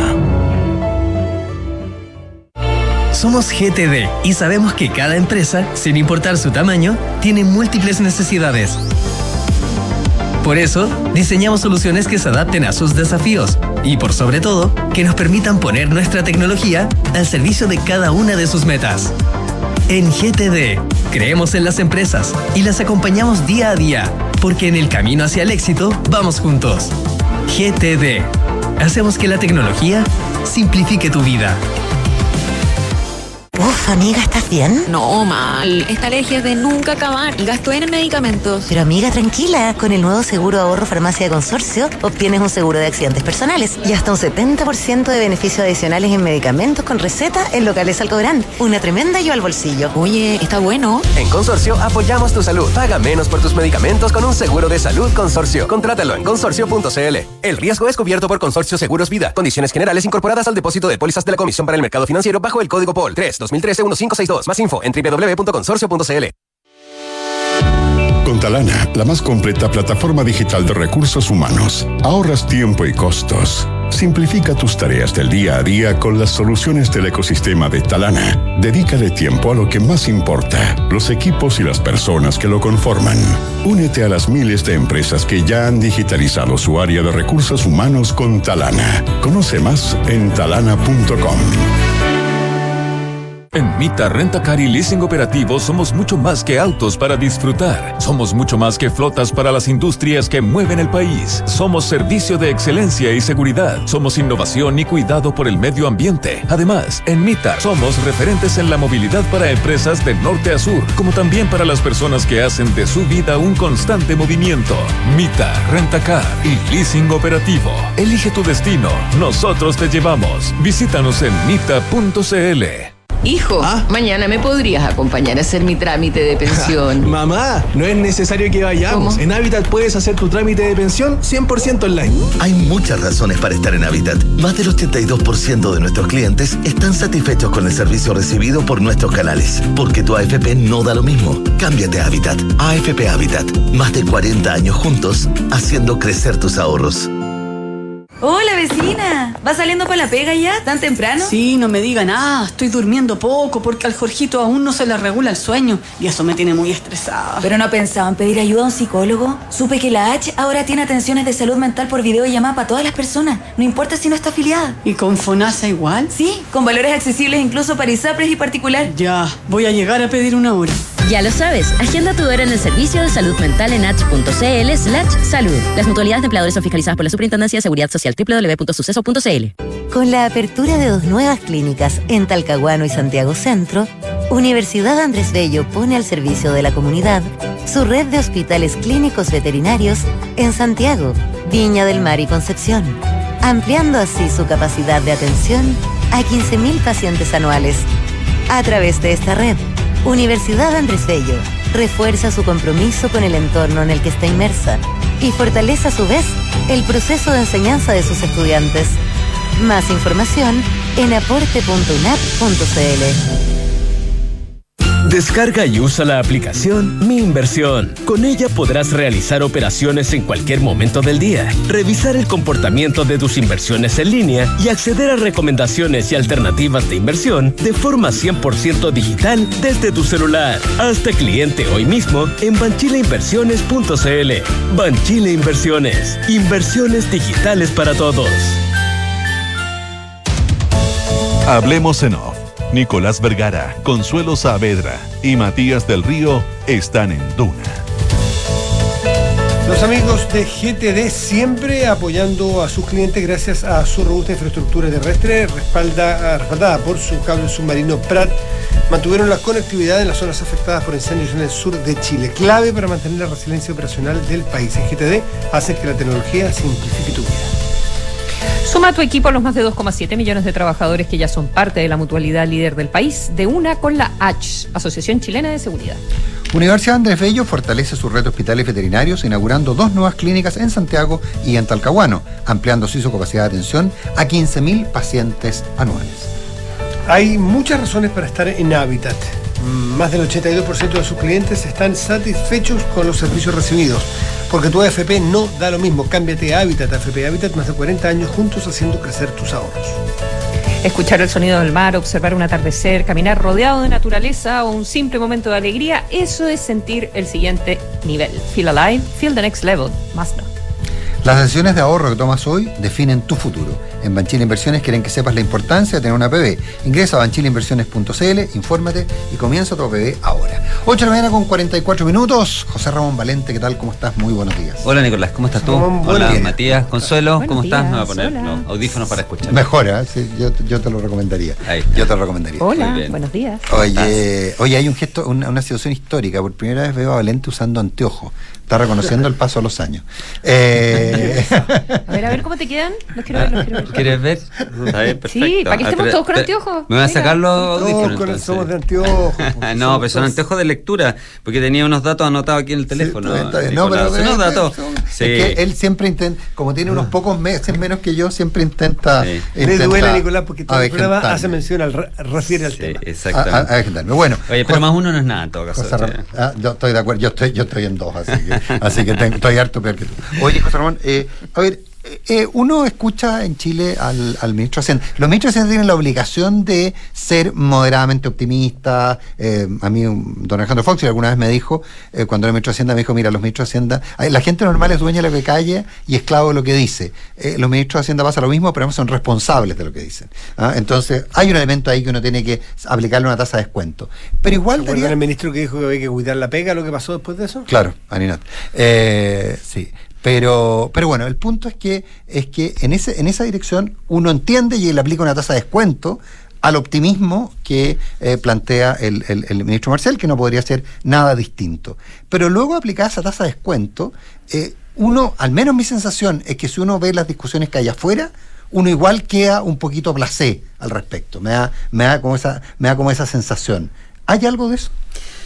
Somos G T D y sabemos que cada empresa, sin importar su tamaño, tiene múltiples necesidades. Por eso, diseñamos soluciones que se adapten a sus desafíos y, por sobre todo, que nos permitan poner nuestra tecnología al servicio de cada una de sus metas. En G T D, creemos en las empresas y las acompañamos día a día, porque en el camino hacia el éxito vamos juntos. G T D. Hacemos que la tecnología simplifique tu vida. Uf, Uf, amiga, ¿estás bien? No, mal. Esta alergia es de nunca acabar y gasto en medicamentos. Pero amiga, tranquila. Con el nuevo seguro ahorro farmacia de Consorcio, obtienes un seguro de accidentes personales y hasta un setenta por ciento de beneficios adicionales en medicamentos con receta en locales Alcobrán. Una tremenda ayuda al bolsillo. Oye, está bueno. En Consorcio apoyamos tu salud. Paga menos por tus medicamentos con un seguro de salud Consorcio. Contrátalo en consorcio punto c l. El riesgo es cubierto por Consorcio Seguros Vida. Condiciones generales incorporadas al depósito de pólizas de la Comisión para el Mercado Financiero bajo el código P O L tres dos mil trece quince sesenta y dos. Más info en doble u doble u doble u punto consorcio punto c l. Con Talana, la más completa plataforma digital de recursos humanos, ahorras tiempo y costos. Simplifica tus tareas del día a día con las soluciones del ecosistema de Talana. Dedícale tiempo a lo que más importa, los equipos y las personas que lo conforman. Únete a las miles de empresas que ya han digitalizado su área de recursos humanos con Talana. Conoce más en talana punto com. En Mita Rentacar y Leasing Operativo somos mucho más que autos para disfrutar. Somos mucho más que flotas para las industrias que mueven el país. Somos servicio de excelencia y seguridad. Somos innovación y cuidado por el medio ambiente. Además, en Mita somos referentes en la movilidad para empresas de norte a sur, como también para las personas que hacen de su vida un constante movimiento. Mita Rentacar y Leasing Operativo. Elige tu destino. Nosotros te llevamos. Visítanos en mita punto c l. Hijo, ¿Ah? mañana me podrías acompañar a hacer mi trámite de pensión. Mamá, no es necesario que vayamos. ¿Cómo? En Habitat puedes hacer tu trámite de pensión cien por ciento online. Hay muchas razones para estar en Habitat. Más del ochenta y dos por ciento de nuestros clientes están satisfechos con el servicio recibido por nuestros canales. Porque tu A F P no da lo mismo. Cámbiate a Habitat. A F P Habitat. Más de cuarenta años juntos, haciendo crecer tus ahorros. Hola, vecina. ¿Va saliendo para la pega ya? ¿Tan temprano? Sí, no me diga nada. Estoy durmiendo poco porque al Jorgito aún no se le regula el sueño y eso me tiene muy estresada. ¿Pero no pensaba en pedir ayuda a un psicólogo? Supe que la H ahora tiene atenciones de salud mental por videollamada para todas las personas. No importa si no está afiliada. ¿Y con FONASA igual? Sí, con valores accesibles incluso para ISAPRES y particular. Ya, voy a llegar a pedir una hora. Ya lo sabes, agenda tu hora en el servicio de salud mental en h punto c l slash salud. Las mutualidades de empleadores son fiscalizadas por la Superintendencia de Seguridad Social doble u doble u doble u punto suceso punto c l. Con la apertura de dos nuevas clínicas en Talcahuano y Santiago Centro, Universidad Andrés Bello pone al servicio de la comunidad su red de hospitales clínicos veterinarios en Santiago, Viña del Mar y Concepción, ampliando así su capacidad de atención a quince mil pacientes anuales. A través de esta red, Universidad Andrés Bello refuerza su compromiso con el entorno en el que está inmersa y fortalece a su vez el proceso de enseñanza de sus estudiantes. Más información en aporte punto unap punto c l. Descarga y usa la aplicación Mi Inversión. Con ella podrás realizar operaciones en cualquier momento del día, revisar el comportamiento de tus inversiones en línea y acceder a recomendaciones y alternativas de inversión de forma cien por ciento digital desde tu celular. Hazte cliente hoy mismo en banchile inversiones punto c l. Banchile Inversiones. Inversiones digitales para todos. Hablemos en off. Nicolás Vergara, Consuelo Saavedra y Matías del Río están en Duna. Los amigos de G T D siempre apoyando a sus clientes gracias a su robusta infraestructura terrestre respalda, respaldada por su cable submarino Prat. Mantuvieron la conectividad en las zonas afectadas por incendios en el sur de Chile, clave para mantener la resiliencia operacional del país. En G T D hace que la tecnología simplifique tu vida. Suma a tu equipo a los más de dos coma siete millones de trabajadores que ya son parte de la mutualidad líder del país, de una con la H, Asociación Chilena de Seguridad. Universidad Andrés Bello fortalece su red de hospitales veterinarios, inaugurando dos nuevas clínicas en Santiago y en Talcahuano, ampliando así su capacidad de atención a quince mil pacientes anuales. Hay muchas razones para estar en Habitat. Más del ochenta y dos por ciento de sus clientes están satisfechos con los servicios recibidos. Porque tu A F P no da lo mismo. Cámbiate a Habitat. A F P Habitat, más de cuarenta años juntos haciendo crecer tus ahorros. Escuchar el sonido del mar, observar un atardecer, caminar rodeado de naturaleza o un simple momento de alegría, eso es sentir el siguiente nivel. Feel alive, feel the next level. Mazda. Las decisiones de ahorro que tomas hoy definen tu futuro. En Banchile Inversiones quieren que sepas la importancia de tener una P B. Ingresa a banchile inversiones punto c l, infórmate y comienza tu P B ahora. ocho de la mañana con cuarenta y cuatro minutos. José Ramón Valente, ¿qué tal? ¿Cómo estás? Muy buenos días. Hola Nicolás, ¿cómo estás tú? Ramón, Hola bien. Matías, Consuelo, Buenos ¿cómo estás? días, Me voy a poner hola. los audífonos para escuchar. Mejor, ¿eh? Sí, yo, yo te lo recomendaría. Ahí está. Yo te lo recomendaría. Hola, Muy bien. buenos días. Oye, oye, hay un gesto, una, una situación histórica. Por primera vez veo a Valente usando anteojos. Está reconociendo el paso de los años. Eh, A ver, a ver cómo te quedan. Los quiero ver, los quiero ver. ¿Quieres ver? Está bien, perfecto. Sí, para que Ah, estemos pero- todos con pero- anteojos. Me voy a Venga. sacar los Todos audífonos. con- entonces. somos de anteojos. porque no, somos pero son todos- anteojos de lectura, porque tenía unos datos anotados aquí en el teléfono. Sí, está bien. No, Nicolás. pero Son unos es- datos. es Sí. que él siempre intenta, como tiene unos pocos meses menos que yo, siempre intenta. Sí. Le intenta duele, Nicolás, porque todo el programa avejentarme. hace mención al re- refiere al Sí, tema. A- a- exactamente. avejentarme. Bueno, Oye, pero José- más uno no es nada en todo caso. José sí. Ramón, ah, yo estoy de acuerdo, yo estoy, yo estoy en dos, así que, así que tengo- estoy harto peor que tú. Oye, José Ramón, eh, a ver, eh, eh, uno escucha en Chile al, al ministro de Hacienda. Los ministros de Hacienda tienen la obligación de ser moderadamente optimistas. Eh, a mí, un- don Alejandro Fox alguna vez me dijo, eh, cuando era ministro de Hacienda, me dijo, mira, los ministros de Hacienda, ay, la gente normal es dueña de lo que calla y esclavo de lo que dice. Eh, los ministros de Hacienda pasa lo mismo, pero son responsables de lo que dicen. ¿Ah? Entonces, hay un elemento ahí que uno tiene que aplicarle una tasa de descuento. Pero igual ¿Se acuerdan daría- el ministro que dijo que había que cuidar la pega? ¿Lo que pasó después de eso? Claro, Aninat. Eh, sí. Pero, pero bueno, el punto es que, es que en, ese, en esa dirección uno entiende y le aplica una tasa de descuento al optimismo que eh, plantea el, el- el ministro Marcel, que no podría ser nada distinto. Pero luego aplicada esa tasa de descuento, eh, uno, al menos mi sensación es que si uno ve las discusiones que hay afuera, uno igual queda un poquito blasé al respecto. Me da, me da como esa, me da como esa sensación. ¿Hay algo de eso?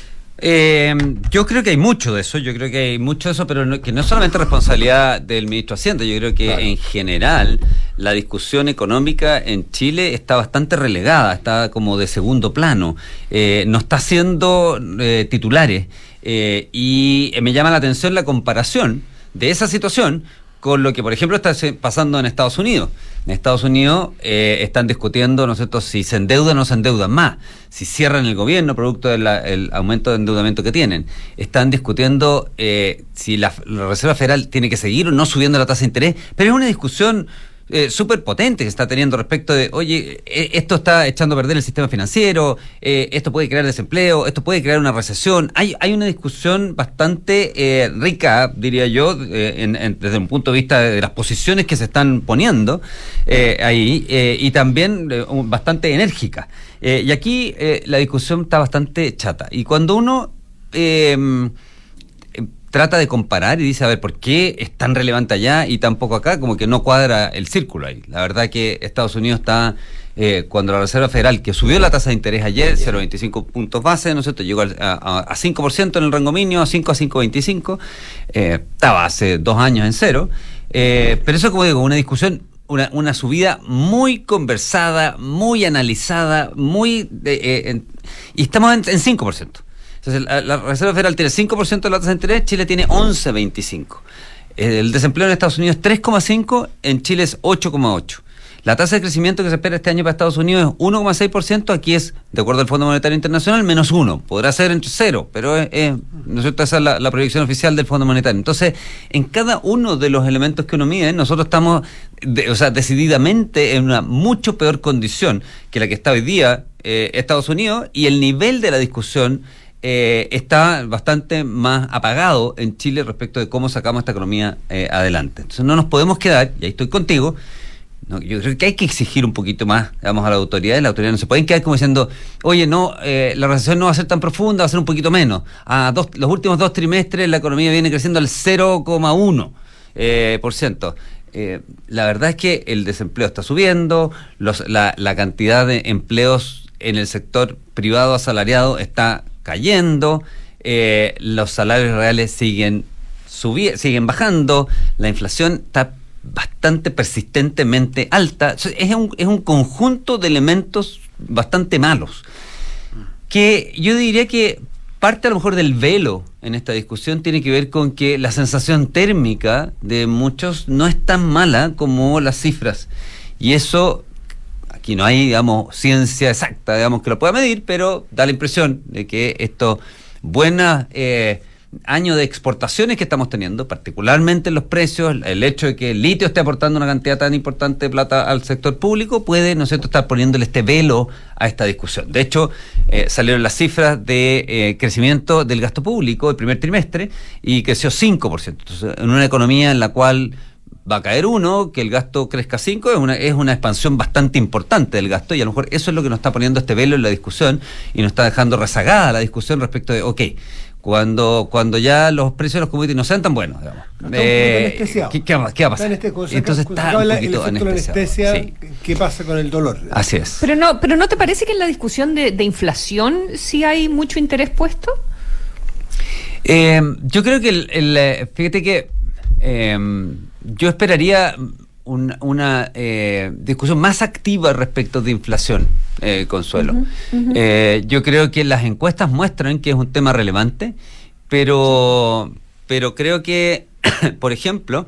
Eh, yo creo que hay mucho de eso, yo creo que hay mucho de eso, pero no, que no es solamente responsabilidad del ministro de Hacienda, yo creo que Claro. en general la discusión económica en Chile está bastante relegada, está como de segundo plano, eh, no está siendo eh, titulares, eh, y me llama la atención la comparación de esa situación con lo que, por ejemplo, está se- pasando en Estados Unidos. En Estados Unidos eh, están discutiendo, ¿no es cierto?, si se endeudan o no se endeudan más, si cierran el gobierno producto del aumento de endeudamiento que tienen. Están discutiendo eh, si la, la Reserva Federal tiene que seguir o no subiendo la tasa de interés, pero es una discusión eh, súper potente que está teniendo respecto de, oye, eh, esto está echando a perder el sistema financiero, eh, esto puede crear desempleo, esto puede crear una recesión. Hay, hay una discusión bastante eh, rica, diría yo, eh, en, en, desde un punto de vista de las posiciones que se están poniendo eh, ahí, eh, y también eh, un- bastante enérgica. Eh, y aquí eh, la discusión está bastante chata. Y cuando uno eh, eh, trata de comparar y dice, a ver, ¿por qué es tan relevante allá y tan poco acá? Como que no cuadra el círculo ahí. La verdad que Estados Unidos está, eh, cuando la Reserva Federal, que subió la tasa de interés ayer, cero coma veinticinco puntos base, ¿no es cierto?, llegó al- a, a, a cinco por ciento en el rango mínimo, a cinco a cinco coma veinticinco, eh, estaba hace dos años en cero, eh, pero eso, como digo, una discusión, una, una subida muy conversada, muy analizada, muy... de, eh, en- y estamos en, en cinco por ciento. Entonces, la, la Reserva Federal tiene cinco por ciento de la tasa de interés, Chile tiene once coma veinticinco. El desempleo en Estados Unidos es tres coma cinco, en Chile es ocho coma ocho. La tasa de crecimiento que se espera este año para Estados Unidos es uno coma seis por ciento, aquí es, de acuerdo al Fondo Monetario Internacional, menos uno. Podrá ser entre cero, pero es, es, ¿no es cierto? Esa es la, la proyección oficial del Fondo Monetario. Entonces, en cada uno de los elementos que uno mide, nosotros estamos, de, o sea, decididamente en una mucho peor condición que la que está hoy día eh, Estados Unidos, y el nivel de la discusión Eh, está bastante más apagado en Chile respecto de cómo sacamos esta economía eh, adelante. Entonces no nos podemos quedar, y ahí estoy contigo, no, yo creo que hay que exigir un poquito más, digamos, a las autoridades. Las autoridades no se pueden quedar como diciendo, oye, no, eh, la recesión no va a ser tan profunda, va a ser un poquito menos. A dos, los últimos dos trimestres la economía viene creciendo al cero coma uno eh, por ciento. Eh, la verdad es que el desempleo está subiendo, los, la, la cantidad de empleos en el sector privado asalariado está cayendo, eh, los salarios reales siguen subi- siguen bajando, la inflación está bastante persistentemente alta. Es un, es un conjunto de elementos bastante malos, que yo diría que parte a lo mejor del velo en esta discusión tiene que ver con que la sensación térmica de muchos no es tan mala como las cifras, y eso... Aquí no hay, digamos, ciencia exacta, digamos, que lo pueda medir, pero da la impresión de que esto, buenas, eh, año de exportaciones que estamos teniendo, particularmente en los precios, el hecho de que el litio esté aportando una cantidad tan importante de plata al sector público, puede, ¿no es cierto?, estar poniéndole este velo a esta discusión. De hecho, eh, salieron las cifras de eh, crecimiento del gasto público el primer trimestre y creció cinco por ciento. Entonces, en una economía en la cual va a caer uno, que el gasto crezca cinco, es una, es una expansión bastante importante del gasto, y a lo mejor eso es lo que nos está poniendo este velo en la discusión y nos está dejando rezagada la discusión respecto de, ok, cuando cuando ya los precios de los commodities no sean tan buenos, digamos. Eh, ¿qué, qué, va, ¿Qué va a pasar? Este, Entonces está un poquito el anestesia, sí. ¿Qué pasa con el dolor? Así es. Pero no, pero ¿no te parece que en la discusión de, de inflación sí hay mucho interés puesto? Eh, yo creo que, el, el, fíjate que eh, yo esperaría un, una eh, discusión más activa respecto de inflación, eh, Consuelo. Uh-huh, uh-huh. Eh, yo creo que las encuestas muestran que es un tema relevante, pero, pero creo que, por ejemplo,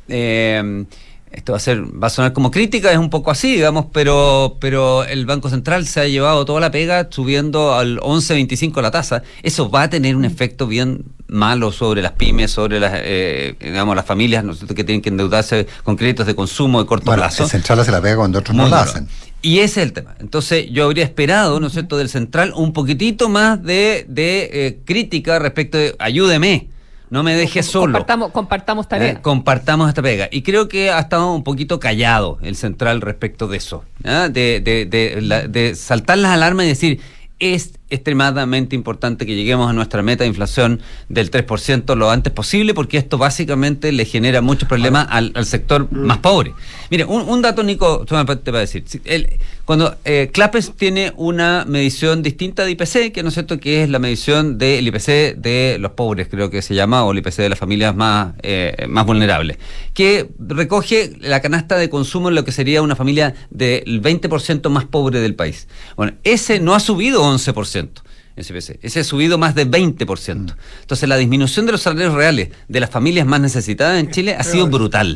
eh, esto va a ser, va a sonar como crítica, es un poco así, digamos, pero pero el Banco Central se ha llevado toda la pega subiendo al once veinticinco la tasa. Eso va a tener un efecto bien malo sobre las pymes, sobre las eh, digamos las familias, ¿no es cierto?, que tienen que endeudarse con créditos de consumo de corto bueno, plazo. El Central hace la pega cuando otros no la hacen. Y ese es el tema. Entonces yo habría esperado, ¿no es cierto?, del Central un poquitito más de, de eh, crítica respecto de ayúdeme. No me dejes solo. Compartamos, compartamos tarea. Eh, compartamos esta pega. Y creo que ha estado un poquito callado el Central respecto de eso. ¿eh? De, de, de, la, de saltar las alarmas y decir, es extremadamente importante que lleguemos a nuestra meta de inflación del tres por ciento lo antes posible, porque esto básicamente le genera muchos problemas al, al sector mm. más pobre. Mire, un, un dato, Nico, te va a decir. El, cuando eh, Clapes tiene una medición distinta de I P C, que no es cierto, que es la medición del I P C de los pobres, creo que se llama, o el I P C de las familias más, eh, más vulnerables, que recoge la canasta de consumo en lo que sería una familia del veinte por ciento más pobre del país. Bueno, ese no ha subido once por ciento. Ese I P C. Ese ha subido más de veinte por ciento. Entonces la disminución de los salarios reales de las familias más necesitadas en Chile ha sido brutal.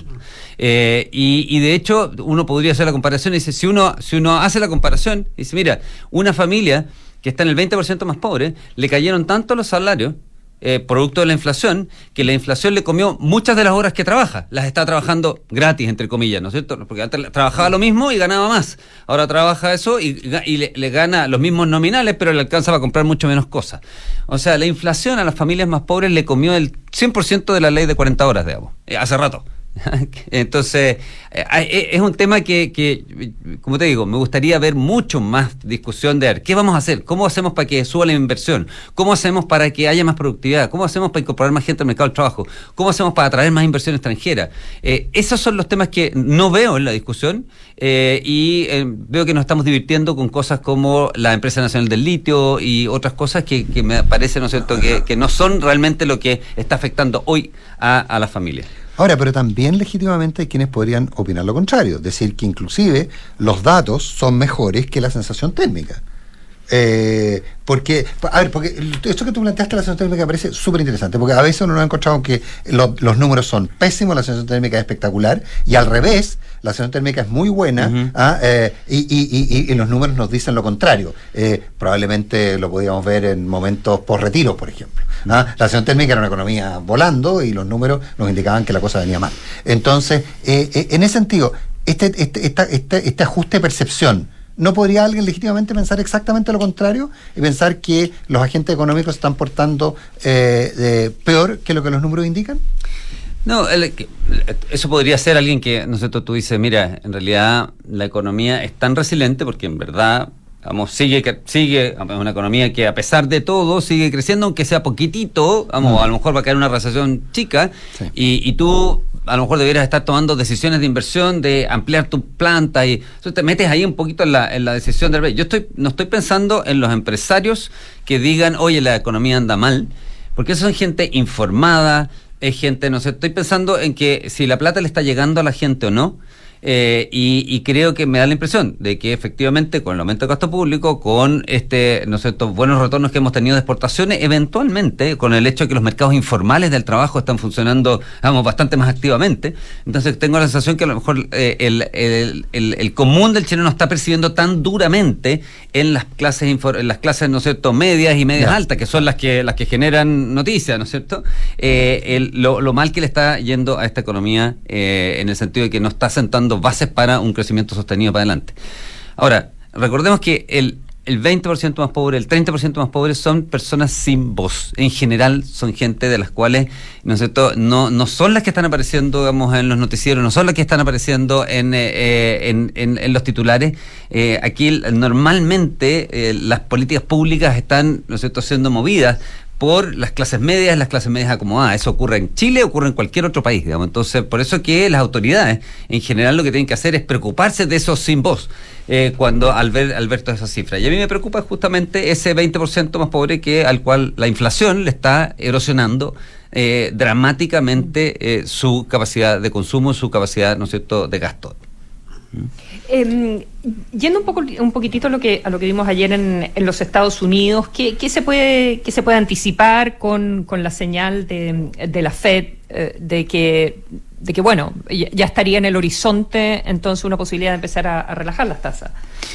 Eh, y, y de hecho uno podría hacer la comparación y dice, si uno, si uno hace la comparación, dice, mira, una familia que está en el veinte por ciento más pobre, le cayeron tanto los salarios, Eh, producto de la inflación, que la inflación le comió muchas de las horas que trabaja, las está trabajando gratis, entre comillas, ¿no es cierto? Porque antes trabajaba lo mismo y ganaba más, ahora trabaja eso y, y le, le gana los mismos nominales, pero le alcanza para comprar mucho menos cosas. O sea, la inflación a las familias más pobres le comió el cien por ciento de la ley de cuarenta horas, digamos, eh, hace rato. Entonces, eh, es un tema que, que, como te digo, me gustaría ver mucho más discusión de ver qué vamos a hacer, cómo hacemos para que suba la inversión, cómo hacemos para que haya más productividad, cómo hacemos para incorporar más gente al mercado del trabajo, cómo hacemos para atraer más inversión extranjera. Eh, esos son los temas que no veo en la discusión eh, y eh, veo que nos estamos divirtiendo con cosas como la Empresa Nacional del Litio y otras cosas que, que me parece, ¿no es cierto?, que, que no son realmente lo que está afectando hoy a, a las familias. Ahora, pero también legítimamente hay quienes podrían opinar lo contrario, decir que inclusive los datos son mejores que la sensación térmica. Eh, porque, a ver, porque esto que tú planteaste, la sensación térmica, me parece súper interesante, porque a veces uno no ha encontrado que lo, los números son pésimos, la sensación térmica es espectacular, y al revés, la sensación térmica es muy buena, uh-huh. ¿ah? eh, y, y, y, y los números nos dicen lo contrario. Eh, probablemente lo podíamos ver en momentos post-retiro, por ejemplo. ¿ah? La sensación térmica era una economía volando y los números nos indicaban que la cosa venía mal. Entonces, eh, eh, en ese sentido, este, este, esta, este, este ajuste de percepción, ¿no podría alguien legítimamente pensar exactamente lo contrario y pensar que los agentes económicos se están portando eh, eh, peor que lo que los números indican? No, el, eso podría ser alguien que, no sé, tú, tú dices, mira, en realidad la economía es tan resiliente porque en verdad, vamos, sigue, sigue una economía que a pesar de todo sigue creciendo, aunque sea poquitito, vamos, a lo mejor va a caer una recesión chica, sí. y, y tú a lo mejor deberías estar tomando decisiones de inversión, de ampliar tu planta, y tú te metes ahí un poquito en la, en la decisión del... Yo estoy no estoy pensando en los empresarios que digan, oye, la economía anda mal, porque son gente informada, es gente, no sé, estoy pensando en que si la plata le está llegando a la gente o no, Eh, y, y creo que me da la impresión de que efectivamente con el aumento del gasto público, con este, ¿no es cierto?, buenos retornos que hemos tenido de exportaciones, eventualmente con el hecho de que los mercados informales del trabajo están funcionando, vamos, bastante más activamente, entonces tengo la sensación que a lo mejor eh, el, el, el, el común del chileno está percibiendo tan duramente en las clases infor- en las clases, ¿no es cierto?, medias y medias yeah. altas, que son las que las que generan noticias, ¿no es cierto?, eh, el, lo, lo mal que le está yendo a esta economía eh, en el sentido de que no está sentando bases para un crecimiento sostenido para adelante. Ahora, recordemos que el, el veinte por ciento más pobre, el treinta por ciento más pobre son personas sin voz. En general son gente de las cuales, ¿no es cierto?, no, no son las que están apareciendo, digamos, en los noticieros, no son las que están apareciendo en, eh, en, en, en los titulares. Eh, aquí normalmente eh, las políticas públicas están, ¿no es cierto?, siendo movidas por las clases medias, las clases medias acomodadas. Eso ocurre en Chile, ocurre en cualquier otro país, digamos. Entonces, por eso que las autoridades, en general, lo que tienen que hacer es preocuparse de esos sin voz, eh, cuando al ver, al ver todas esas cifras. Y a mí me preocupa justamente ese veinte por ciento más pobre que al cual la inflación le está erosionando eh, dramáticamente eh, su capacidad de consumo, su capacidad, ¿no es cierto?, de gasto. Eh, yendo un poco un poquitito a lo que a lo que vimos ayer en, en los Estados Unidos, ¿qué, qué se puede qué se puede anticipar con, con la señal de, de la Fed eh, de que de que bueno ya estaría en el horizonte entonces una posibilidad de empezar a, a relajar las tasas?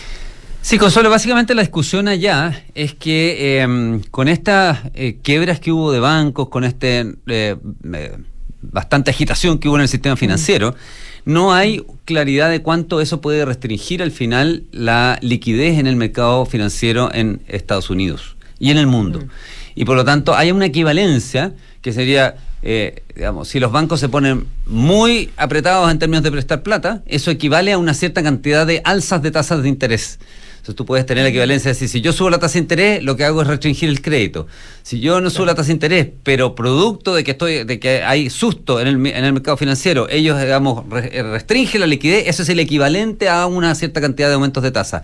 Sí, Consuelo, básicamente la discusión allá es que eh, con estas eh, quiebras que hubo de bancos, con este eh, eh, bastante agitación que hubo en el sistema financiero, mm. no hay claridad de cuánto eso puede restringir al final la liquidez en el mercado financiero en Estados Unidos y en el mundo. Mm. Y por lo tanto hay una equivalencia que sería, eh, digamos, si los bancos se ponen muy apretados en términos de prestar plata, eso equivale a una cierta cantidad de alzas de tasas de interés. Entonces tú puedes tener la equivalencia de decir, si yo subo la tasa de interés, lo que hago es restringir el crédito. Si yo no subo la tasa de interés, pero producto de que estoy, de que hay susto en el, en el mercado financiero, ellos, digamos, re, restringen la liquidez, eso es el equivalente a una cierta cantidad de aumentos de tasa.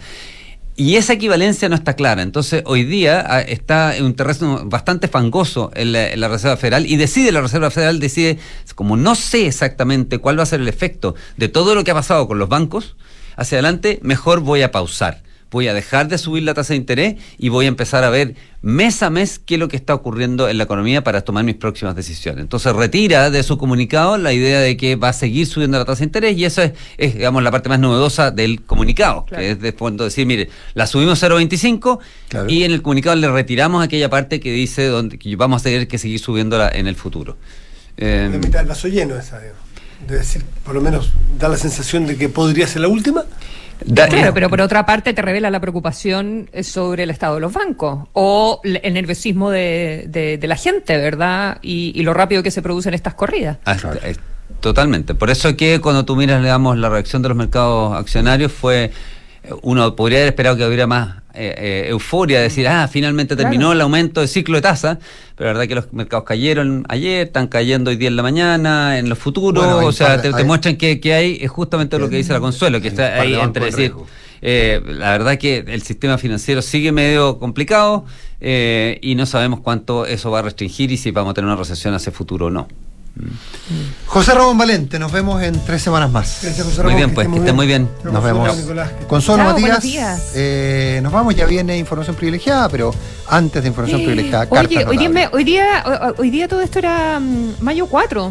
Y esa equivalencia no está clara. Entonces, hoy día está en un terreno bastante fangoso en la, en la Reserva Federal, y decide, la Reserva Federal decide, como no sé exactamente cuál va a ser el efecto de todo lo que ha pasado con los bancos, hacia adelante, mejor voy a pausar. Voy a dejar de subir la tasa de interés y voy a empezar a ver mes a mes qué es lo que está ocurriendo en la economía para tomar mis próximas decisiones. Entonces retira de su comunicado la idea de que va a seguir subiendo la tasa de interés, y eso es, es digamos, la parte más novedosa del comunicado, claro. que es de fondo decir, mire, la subimos cero coma veinticinco, claro. y en el comunicado le retiramos aquella parte que dice donde que vamos a tener que seguir subiéndola en el futuro. Eh, la mitad del vaso lleno esa, de decir, por lo menos da la sensación de que podría ser la última. Da, claro, pero por otra parte te revela la preocupación sobre el estado de los bancos o el nerviosismo de, de, de la gente, ¿verdad? Y, y lo rápido que se producen estas corridas. Ah, claro. es, totalmente. Por eso que cuando tú miras, digamos, la reacción de los mercados accionarios fue, uno podría haber esperado que hubiera más eh, eh, euforia, decir, ah, finalmente terminó claro. el aumento del ciclo de tasa, pero la verdad que los mercados cayeron ayer, están cayendo hoy día en la mañana, en los futuros, bueno, o sea, te, te muestran que, que hay, es justamente lo que dice la Consuelo, que está ahí entre decir, eh, la verdad que el sistema financiero sigue medio complicado eh, y no sabemos cuánto eso va a restringir y si vamos a tener una recesión hacia el futuro o no. José Ramón Valente, nos vemos en tres semanas más. Gracias, José Ramón. Muy bien, pues, que estén muy bien. Nos, nos vemos. Nicolás, Consuelo Chao, Matías, eh, nos vamos, ya viene información privilegiada, pero antes de información eh, privilegiada, Oye, hoy día, me, hoy, día, hoy, hoy día todo esto era um, mayo cuatro,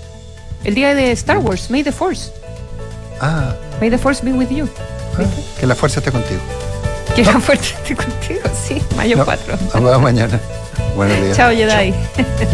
el día de Star Wars, May the Force. Ah. May the Force be with you. Ah, que la fuerza esté contigo. Que no. la fuerza esté contigo, sí, mayo no, cuatro. Nos vemos mañana. Buenos días. Chao, Jedi.